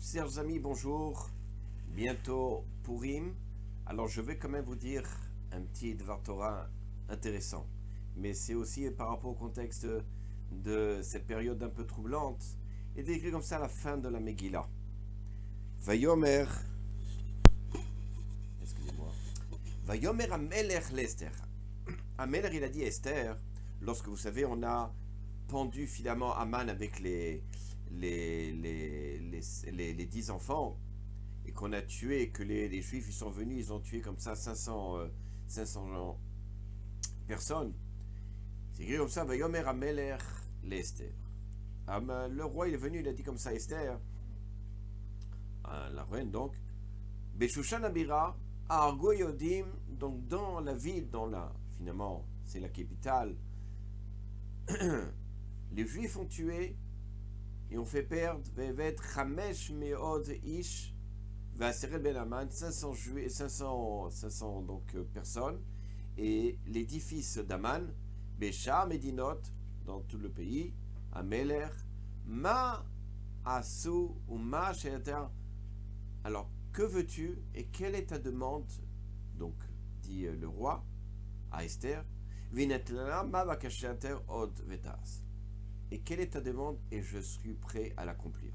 Chers amis, bonjour. Bientôt Purim. Alors je vais quand même vous dire un petit Dvar Torah intéressant. Mais c'est aussi par rapport au contexte de cette période un peu troublante. Et décrit comme ça à la fin de la Megillah. Vayomer. Excusez-moi. Vayomer Amelech l'Esther. Amelech il a dit à Esther, lorsque vous savez on a pendu finalement Aman avec les 10 enfants, et qu'on a tué, que les Juifs ils sont venus, ils ont tué comme ça 500 personnes. C'est écrit comme ça, Vayomer Amelech l'Esther. Le roi il est venu, il a dit comme ça à Esther, la reine donc, Beshushan Abira, à Argo Yodim, donc dans la ville, finalement, c'est la capitale, les Juifs ont tué et ont fait perdre Vevet Chamesh Meod Ish Vaserel Ben Aman 500 donc personnes, et les 10 fils d'Aman, Bécha Medinot, dans tout le pays, Ameler, Ma Asu ou Ma Sheter. Alors, que veux-tu et quelle est ta demande? Donc, dit le roi à Esther, Vinetlana Ma Vakashater Od Vetas. Et quelle est ta demande et je suis prêt à l'accomplir.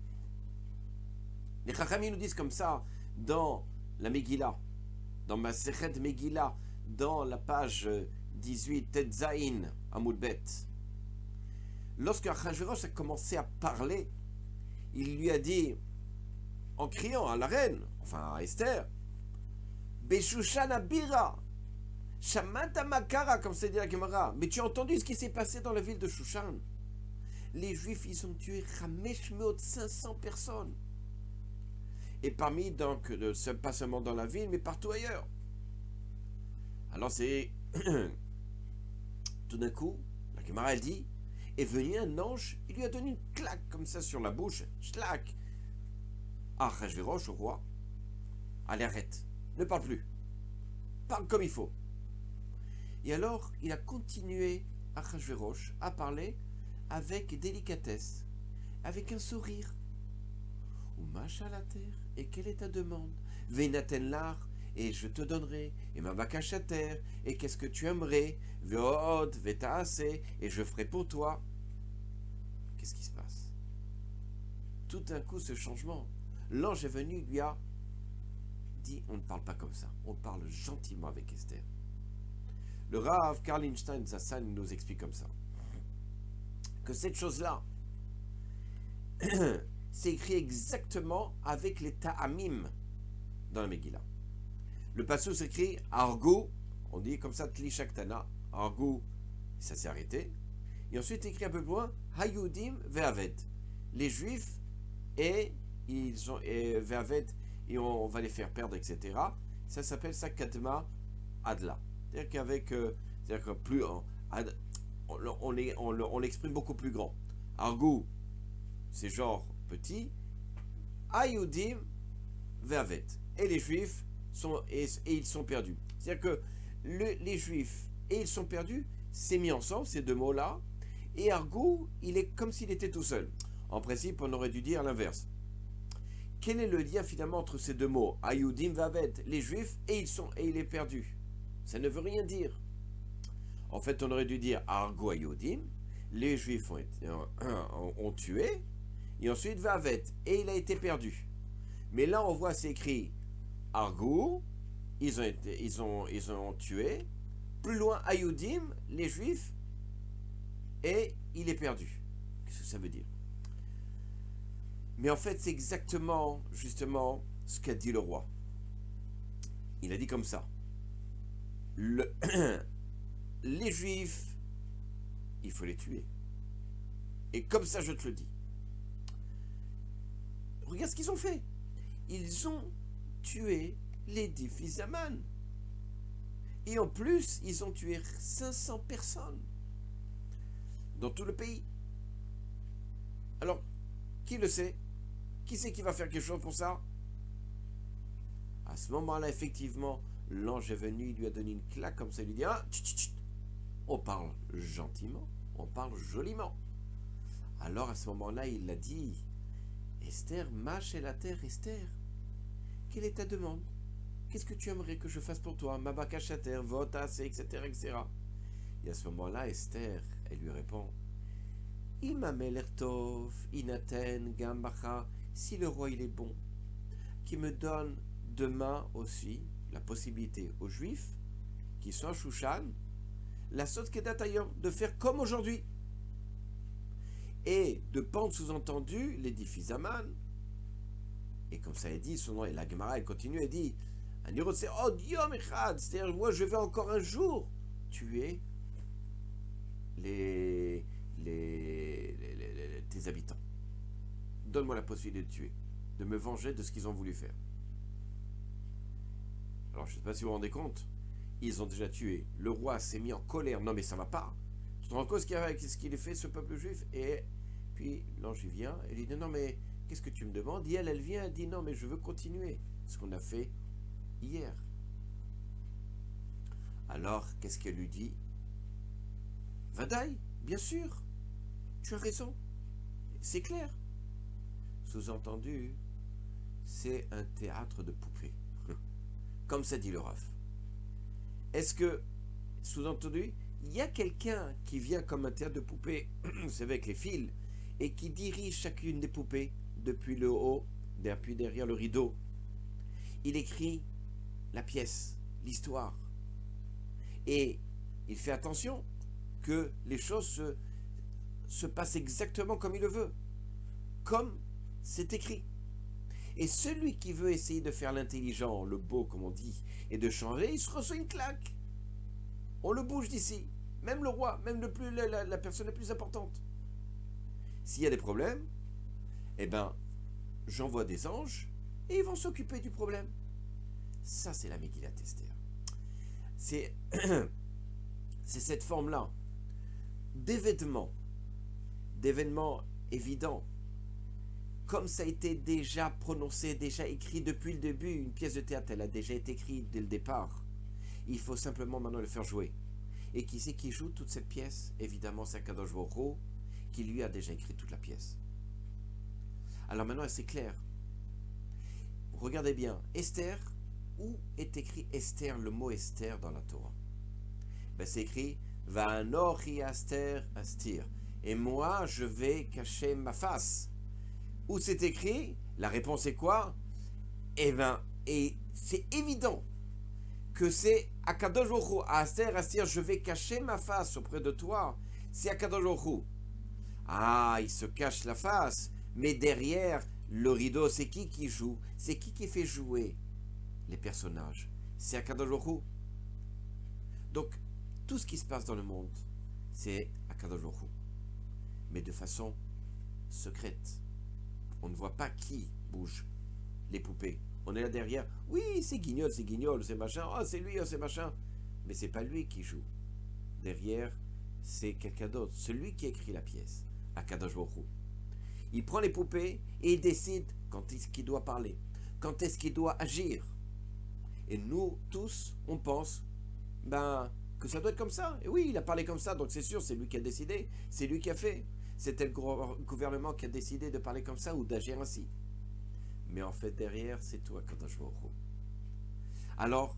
Les Chachamim nous disent comme ça dans la Megillah, dans Masechet Megillah, dans la page 18, Tetzaïn, Amud Bet. Lorsque Achashverosh a commencé à parler, il lui a dit, en criant à la reine, enfin à Esther, Beshushan Abira, Shamata Makara, comme c'est dit la Gemara, mais tu as entendu ce qui s'est passé dans la ville de Shushan? Les Juifs, ils ont tué Chamesh Meod 500 personnes. Et parmi, donc, pas seulement dans la ville, mais partout ailleurs. Alors c'est... Tout d'un coup, la Gemara, elle dit, est venu un ange, il lui a donné une claque comme ça sur la bouche, schlac. Ah, Achashverosh, au roi, allez, arrête, ne parle plus. Parle comme il faut. Et alors, il a continué, Achashverosh, à parler avec délicatesse, avec un sourire. Ou macha la terre, et quelle est ta demande? Venaten l'art, et je te donnerai, et ma terre, et qu'est-ce que tu aimerais? Veod, vetaase, et je ferai pour toi. Qu'est-ce qui se passe? Tout d'un coup, ce changement, l'ange est venu, lui a dit, on ne parle pas comme ça, on parle gentiment avec Esther. Le Rav Karl Einstein Zassan nous explique comme ça, que cette chose-là, c'est écrit exactement avec les ta'amim dans la Megillah. Le passage s'écrit Argo, on dit comme ça Tli Shaktana, Argo, ça s'est arrêté. Et ensuite écrit un peu plus loin Hayudim Ve'aved, les Juifs et ils ont Ve'aved et on va les faire perdre, etc. Ça s'appelle ça Katma Adla. C'est-à-dire qu'avec, c'est-à-dire que plus on l'exprime beaucoup plus grand. Argo, c'est genre petit. Ayudim Ve'avet. Et les Juifs sont et ils sont perdus. C'est-à-dire que les Juifs et ils sont perdus, c'est mis ensemble ces deux mots-là. Et Argo, il est comme s'il était tout seul. En principe, on aurait dû dire l'inverse. Quel est le lien finalement entre ces deux mots? Ayudim Ve'avet, les Juifs et il est perdu. Ça ne veut rien dire. En fait, on aurait dû dire Argo Ayudim, les Juifs ont tué, et ensuite Vavet, et il a été perdu. Mais là, on voit, c'est écrit Argo, ils ont tué, plus loin Ayudim, les Juifs, et il est perdu. Qu'est-ce que ça veut dire? Mais en fait, c'est exactement, justement, ce qu'a dit le roi. Il a dit comme ça. Les Juifs, il faut les tuer. Et comme ça, je te le dis. Regarde ce qu'ils ont fait. Ils ont tué les 10 fils d'Aman. Et en plus, ils ont tué 500 personnes dans tout le pays. Alors, qui le sait? Qui c'est qui va faire quelque chose pour ça? À ce moment-là, effectivement, l'ange est venu, il lui a donné une claque comme ça, il lui dit, ah, tchit, tchit, on parle gentiment, on parle joliment. Alors à ce moment-là, il l'a dit, Esther, mâche et la terre, Esther, quelle est ta demande? Qu'est-ce que tu aimerais que je fasse pour toi? Mabakachater, votas, etc., etc. Et à ce moment-là, Esther, elle lui répond, Imamelertov, Inaten, Gambacha, si le roi il est bon, qui me donne demain aussi la possibilité aux Juifs qui sont à Shushan, la Sot Kedatayom, de faire comme aujourd'hui. Et de pendre sous-entendu l'édifice Aman. Et comme ça est dit, son nom est la Gemara, elle continue, elle dit, c'est-à-dire moi je vais encore un jour tuer tes habitants. Donne-moi la possibilité de tuer, de me venger de ce qu'ils ont voulu faire. Alors je ne sais pas si vous vous rendez compte, ils ont déjà tué. Le roi s'est mis en colère. Non mais ça ne va pas. Tu te rends compte ce qu'il a fait ce peuple juif? Et puis l'ange vient et lui dit non mais qu'est-ce que tu me demandes? Et elle vient, elle dit non mais je veux continuer ce qu'on a fait hier. Alors qu'est-ce qu'elle lui dit? Vadaï, bien sûr, tu as raison, c'est clair. Sous-entendu, c'est un théâtre de poupées, comme ça dit le Rav. Est-ce que, sous-entendu, il y a quelqu'un qui vient comme un théâtre de poupées, c'est avec les fils, et qui dirige chacune des poupées depuis le haut, depuis derrière le rideau. Il écrit la pièce, l'histoire, et il fait attention que les choses se passent exactement comme il le veut, comme c'est écrit. Et celui qui veut essayer de faire l'intelligent, le beau comme on dit, et de changer, il se reçoit une claque. On le bouge d'ici, même le roi, même la personne la plus importante. S'il y a des problèmes, eh ben, j'envoie des anges et ils vont s'occuper du problème. Ça, c'est la Megillat Esther. C'est cette forme-là d'événements évidents, comme ça a été déjà prononcé, déjà écrit depuis le début. Une pièce de théâtre, elle a déjà été écrite dès le départ. Il faut simplement maintenant le faire jouer. Et qui c'est qui joue toute cette pièce? Évidemment, c'est Akadosh Baruch Hu, qui lui a déjà écrit toute la pièce. Alors maintenant, c'est clair. Regardez bien, Esther, où est écrit Esther, le mot Esther dans la Torah? Ben, c'est écrit Va'anochi Aster Astir. Et moi, je vais cacher ma face. Où c'est écrit? La réponse est quoi? Eh bien, et c'est évident que c'est Akadosh Baruch Hu, Aster Astir, je vais cacher ma face auprès de toi. C'est Akadosh Baruch Hu. Ah, il se cache la face, mais derrière le rideau, c'est qui joue? C'est qui fait jouer les personnages? C'est Akadosh Baruch Hu. Donc, tout ce qui se passe dans le monde, c'est Akadosh Baruch Hu, mais de façon secrète. On ne voit pas qui bouge les poupées. On est là derrière. Oui, c'est Guignol, c'est machin. Oh, c'est lui, oh, c'est machin. Mais c'est pas lui qui joue. Derrière, c'est quelqu'un d'autre. Celui qui écrit la pièce, Akadosh Baruch Hu. Il prend les poupées et il décide quand est-ce qu'il doit parler, quand est-ce qu'il doit agir. Et nous, tous, on pense que ça doit être comme ça. Et oui, il a parlé comme ça, donc c'est sûr, c'est lui qui a décidé, c'est lui qui a fait. C'était le gouvernement qui a décidé de parler comme ça ou d'agir ainsi. Mais en fait, derrière, c'est toi, Akadosh Baruch Hu. Alors,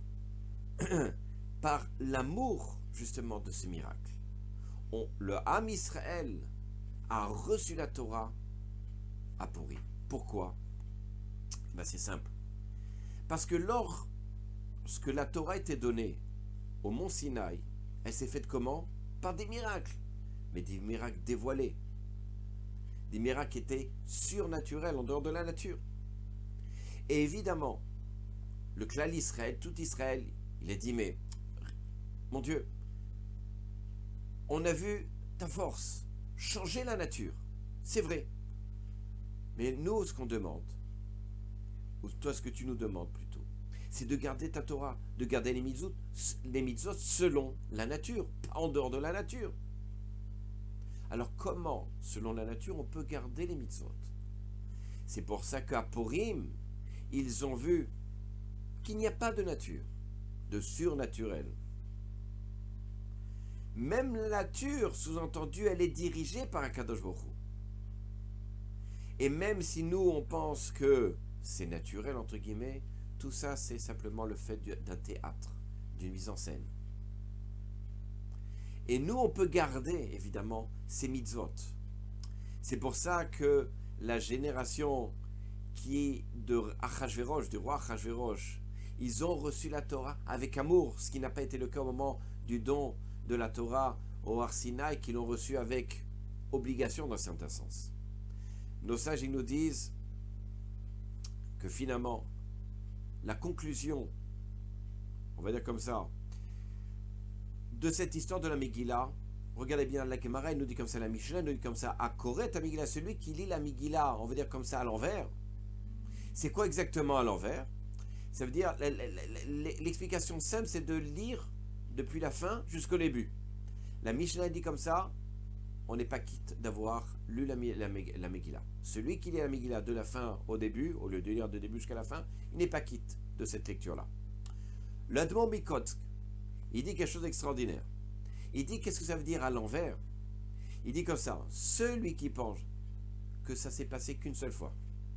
par l'amour, justement, de ce miracle, le Ham Israël a reçu la Torah à Pourri. Pourquoi? C'est simple. Parce que lorsque la Torah était donnée au mont Sinaï, elle s'est faite comment? Par des miracles. Mais des miracles dévoilés. Des miracles qui étaient surnaturels, en dehors de la nature. Et évidemment, le Klal Israël, tout Israël, il a dit, mais, mon Dieu, on a vu ta force changer la nature. C'est vrai. Mais nous, ce qu'on demande, ou toi, ce que tu nous demandes plutôt, c'est de garder ta Torah, de garder les mitzvot selon la nature, pas en dehors de la nature. Alors comment, selon la nature, on peut garder les mitzvot? C'est pour ça qu'à Purim, ils ont vu qu'il n'y a pas de nature, de surnaturel. Même la nature, sous-entendu, elle est dirigée par Akadosh Baruch Hu. Et même si nous, on pense que c'est naturel, entre guillemets, tout ça, c'est simplement le fait d'un théâtre, d'une mise en scène. Et nous, on peut garder, évidemment, ces mitzvot. C'est pour ça que la génération qui est de Achashverosh, du roi Achashverosh, ils ont reçu la Torah avec amour, ce qui n'a pas été le cas au moment du don de la Torah au Har Sinaï, qu'ils l'ont reçu avec obligation dans un certain sens. Nos sages, ils nous disent que finalement, la conclusion, on va dire comme ça, de cette histoire de la Megillah, regardez bien, la Gemara, il nous dit comme ça, la Mishnah nous dit comme ça, Akoret la Megillah, celui qui lit la Megillah, on va dire comme ça à l'envers. C'est quoi exactement à l'envers? Ça veut dire, l'explication simple, c'est de lire depuis la fin jusqu'au début. La Mishnah dit comme ça, on n'est pas quitte d'avoir lu la Megillah. Celui qui lit la Megillah de la fin au début, au lieu de lire de début jusqu'à la fin, il n'est pas quitte de cette lecture-là. L'Admon Mikotsk, il dit quelque chose d'extraordinaire. Il dit, qu'est-ce que ça veut dire à l'envers? Il dit comme ça, celui qui pense que ça s'est passé qu'une seule fois,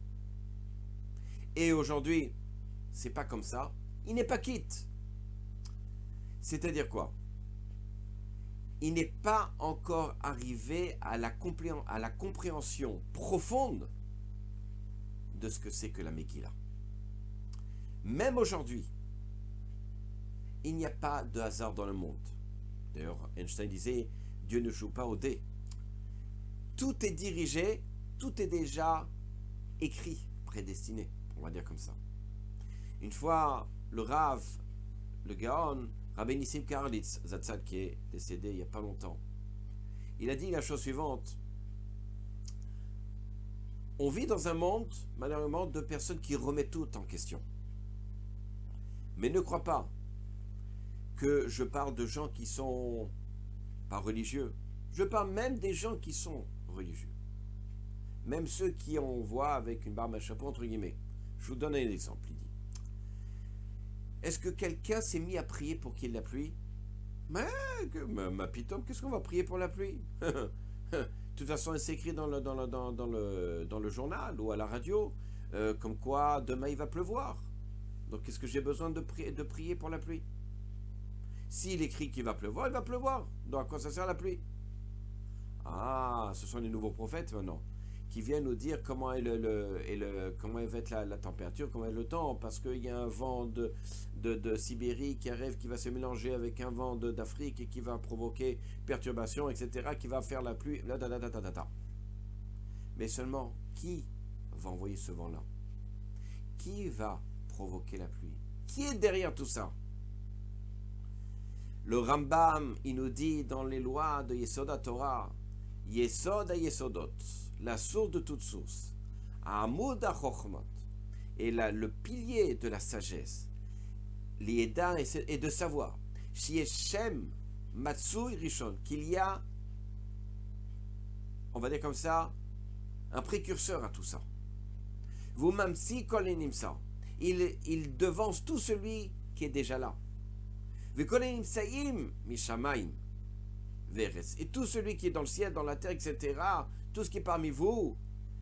et aujourd'hui, c'est pas comme ça, il n'est pas quitte. C'est-à-dire quoi? Il n'est pas encore arrivé à la compréhension profonde de ce que c'est que la Megillah. Même aujourd'hui, il n'y a pas de hasard dans le monde. D'ailleurs, Einstein disait, Dieu ne joue pas au dé. Tout est dirigé, tout est déjà écrit, prédestiné, on va dire comme ça. Une fois, le Rav, le Gaon, Rabbi Nissim Karlitz, Zatzal, qui est décédé il n'y a pas longtemps, il a dit la chose suivante. On vit dans un monde, malheureusement, de personnes qui remettent tout en question. Mais ne crois pas que je parle de gens qui sont pas religieux. Je parle même des gens qui sont religieux. Même ceux qui on voit avec une barbe à chapeau, entre guillemets. Je vous donne un exemple, il dit. Est-ce que quelqu'un s'est mis à prier pour qu'il y ait de la pluie? Mais, ma pitome, qu'est-ce qu'on va prier pour la pluie? De toute façon, c'est écrit dans le journal ou à la radio, comme quoi demain il va pleuvoir. Donc, qu'est-ce que j'ai besoin de prier pour la pluie? S'il écrit qu'il va pleuvoir, il va pleuvoir. Donc, à quoi ça sert la pluie? Ah, ce sont les nouveaux prophètes maintenant, qui viennent nous dire comment comment va être la température, comment est le temps, parce qu'il y a un vent de Sibérie qui arrive, qui va se mélanger avec un vent d'Afrique et qui va provoquer perturbations, etc., qui va faire la pluie, Mais seulement, qui va envoyer ce vent-là? Qui va provoquer la pluie? Qui est derrière tout ça? Le Rambam, il nous dit dans les lois de Yesod Torah, Yesod Yesodot, la source de toute source, Amud HaChochmot, et le pilier de la sagesse, l'Yeda et de savoir, Shieshem Matsui Rishon, qu'il y a, on va dire comme ça, un précurseur à tout ça. Vous mamsi kolenimsa, il devance tout celui qui est déjà là. Et tout celui qui est dans le ciel, dans la terre, etc., tout ce qui est parmi vous,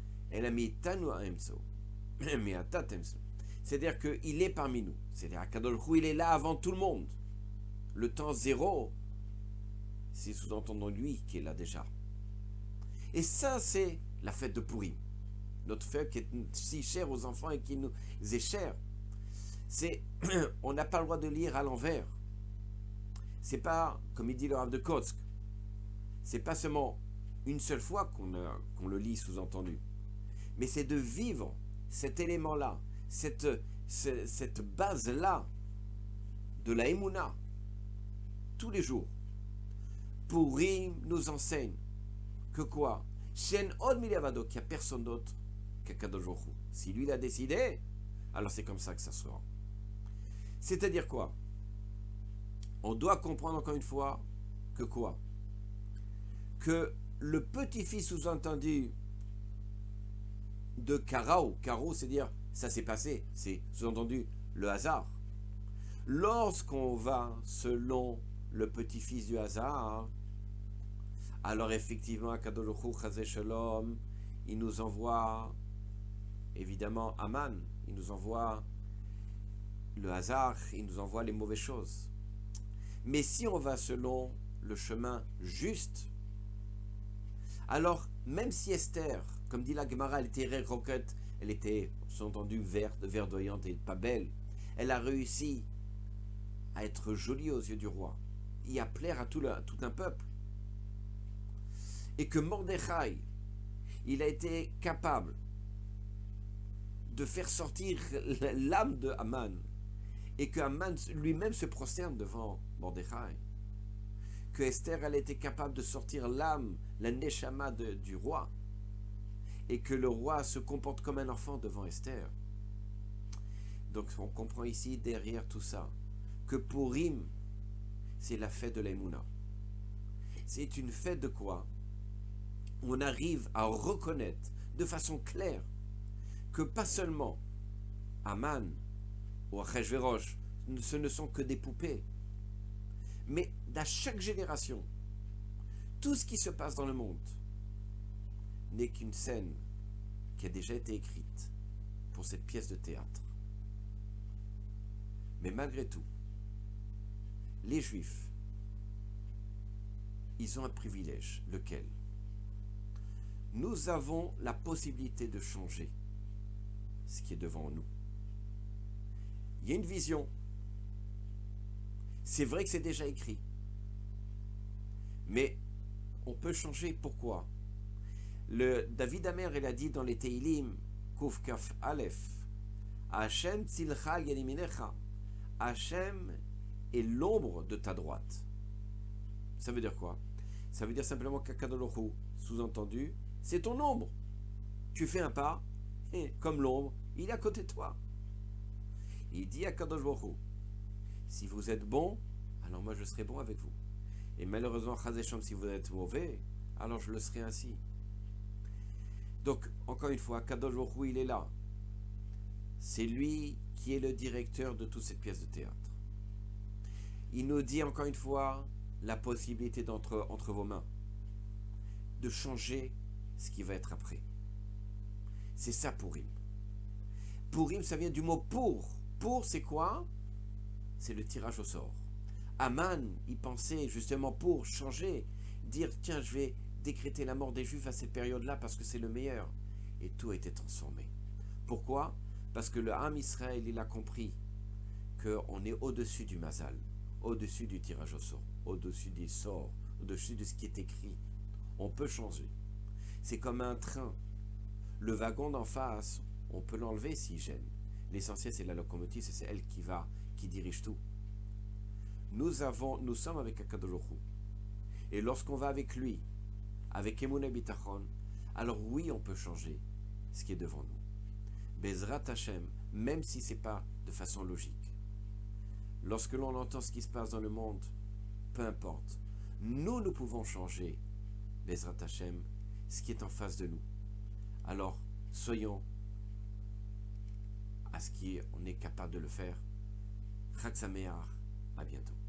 c'est-à-dire qu'il est parmi nous. C'est-à-dire qu'Akadosh il est là avant tout le monde. Le temps zéro, c'est sous-entendant lui qui est là déjà. Et ça, c'est la fête de Purim. Notre fête qui est si chère aux enfants et qui nous est chère. C'est, on n'a pas le droit de lire à l'envers. C'est pas, comme il dit le Rav de Kotsk, c'est pas seulement une seule fois qu'on le lit sous-entendu, mais c'est de vivre cet élément-là, cette base-là de la Emouna, tous les jours. Purim nous enseigne que quoi? Shen od milavado, qu'il n'y a personne d'autre qu'Akadosh Baruch Hu. Si lui l'a décidé, alors c'est comme ça que ça sera. C'est-à-dire quoi? On doit comprendre encore une fois que quoi? Que le petit-fils sous-entendu de Karao, c'est-à-dire ça s'est passé, c'est sous-entendu le hasard. Lorsqu'on va selon le petit-fils du hasard, alors effectivement, Akadosh Baruch Hu, Chazé Shalom, il nous envoie évidemment Aman, il nous envoie le hasard, il nous envoie les mauvaises choses. Mais si on va selon le chemin juste, alors même si Esther, comme dit la Gemara, elle était roquette, elle était, sous-entendu, verte, verdoyante et pas belle, elle a réussi à être jolie aux yeux du roi et à plaire à tout un peuple. Et que Mordechai, il a été capable de faire sortir l'âme de Haman et que Haman lui-même se prosterne devant Mordechai. Que Esther, elle était capable de sortir l'âme, la neshama du roi, et que le roi se comporte comme un enfant devant Esther. Donc on comprend ici derrière tout ça que Purim, c'est la fête de l'Emouna. C'est une fête de quoi? On arrive à reconnaître de façon claire que pas seulement Haman ou Achashverosh, ce ne sont que des poupées, mais à chaque génération, tout ce qui se passe dans le monde n'est qu'une scène qui a déjà été écrite pour cette pièce de théâtre. Mais malgré tout, les Juifs, ils ont un privilège, lequel? Nous avons la possibilité de changer ce qui est devant nous. Il y a une vision. C'est vrai que c'est déjà écrit. Mais on peut changer. Pourquoi? Le David Amer, il a dit dans les Teilim, Kuf Kaf Aleph, Hashem tzilcha yadiminecha. Hashem est l'ombre de ta droite. Ça veut dire quoi? Ça veut dire simplement qu'Akadosh Baruch Hu, sous-entendu, c'est ton ombre. Tu fais un pas, et comme l'ombre, il est à côté de toi. Il dit à Kadosh Baruch Hu, si vous êtes bon, alors moi je serai bon avec vous. Et malheureusement, Chazécham, si vous êtes mauvais, alors je le serai ainsi. Donc, encore une fois, Kadosh Baruch Hu, il est là. C'est lui qui est le directeur de toute cette pièce de théâtre. Il nous dit encore une fois la possibilité entre vos mains de changer ce qui va être après. C'est ça Purim. Purim, ça vient du mot pour. Pour, c'est quoi? C'est le tirage au sort. Haman, il pensait justement pour changer, dire tiens, je vais décréter la mort des Juifs à cette période-là parce que c'est le meilleur. Et tout a été transformé. Pourquoi? Parce que le Ham Israël, il a compris qu'on est au-dessus du mazal, au-dessus du tirage au sort, au-dessus des sorts, au-dessus de ce qui est écrit. On peut changer. C'est comme un train. Le wagon d'en face, on peut l'enlever s'il gêne. L'essentiel, c'est la locomotive, c'est elle qui dirige tout. Nous sommes avec Akadosh Baruch Hu. Et lorsqu'on va avec lui, avec Emunah Bitachon, alors oui, on peut changer ce qui est devant nous. Bezrat Hashem, même si ce n'est pas de façon logique. Lorsque l'on entend ce qui se passe dans le monde, peu importe, nous pouvons changer, Bezrat Hashem, ce qui est en face de nous. Alors, soyons à ce qu'on est capable de le faire. Chag Sameach, à bientôt.